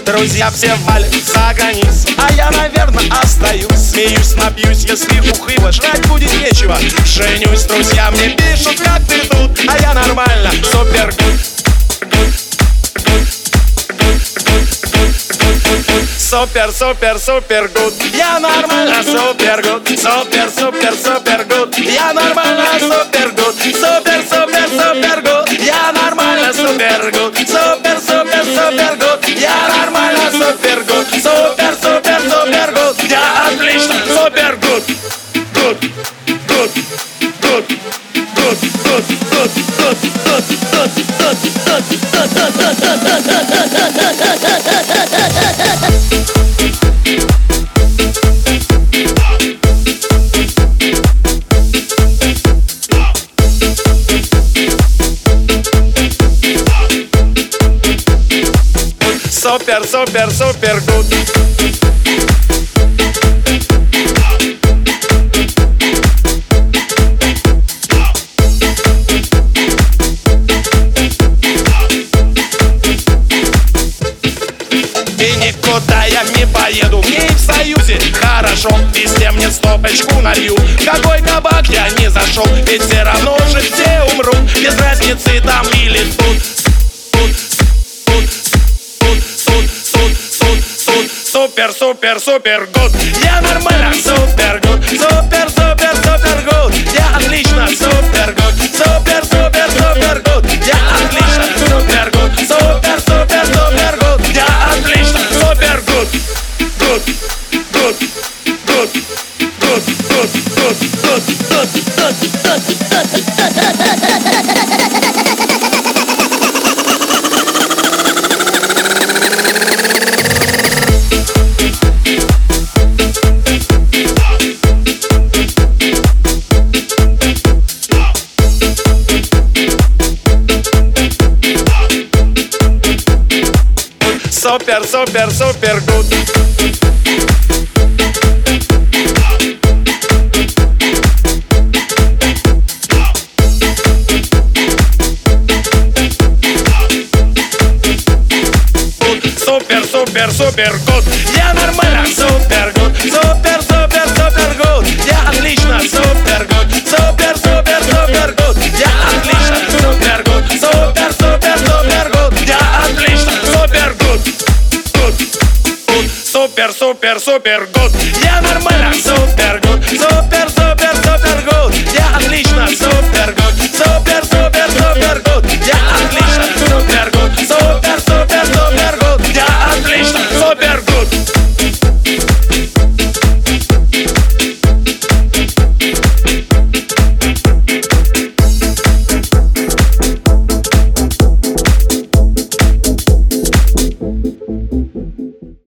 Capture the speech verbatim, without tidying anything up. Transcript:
Друзья все валят за границу, а я, наверное, остаюсь. Смеюсь, напьюсь, если ухлыва, жрать будет нечего. Женюсь, друзья мне пишут, как ты тут, а я нормально, супер гуд. Супер, супер, супер гуд. Я нормально, супер гуд. Супер, супер, супер гуд. Я нормально, супер гуд. Супер, супер, супер гуд. Я нормально, супер гуд. Супер, супер, супер гуд. Я нормально, супер гуд. Супер, супер, супер гуд. Я отлично, супер гуд. Гуд, гуд, гуд, гуд, гуд, гуд, гуд, гуд, гуд, гуд, супер, супер, супер гуд. И никуда я не поеду, мне и в Союзе хорошо. Везде мне стопочку налью, в какой кабак я не зашел. Ведь все равно же все умрут, без разницы там или тут. Супер, супер, супер гуд. Я нормально, супер гуд. Супер, супер, супер гуд. Я отлично, супер гуд. Супер, супер, супер гуд. Я отлично, супер гуд. Супер, супер, супер гуд. Я отлично, супер гуд. Гуд, гуд, гуд, гуд, гуд, гуд, гуд, гуд, гуд. Супер, супер, супер гуд. Супер, супер, супер гуд. Я нормально, супер гуд. Супер, супер, супер гуд. Я отлично, супер гуд. Супер, супер, супер гуд. Я отлично, супер гуд. Супер, супер, супер гуд. Я отлично, супер гуд. Супер, супер, супер гуд. Я нормально,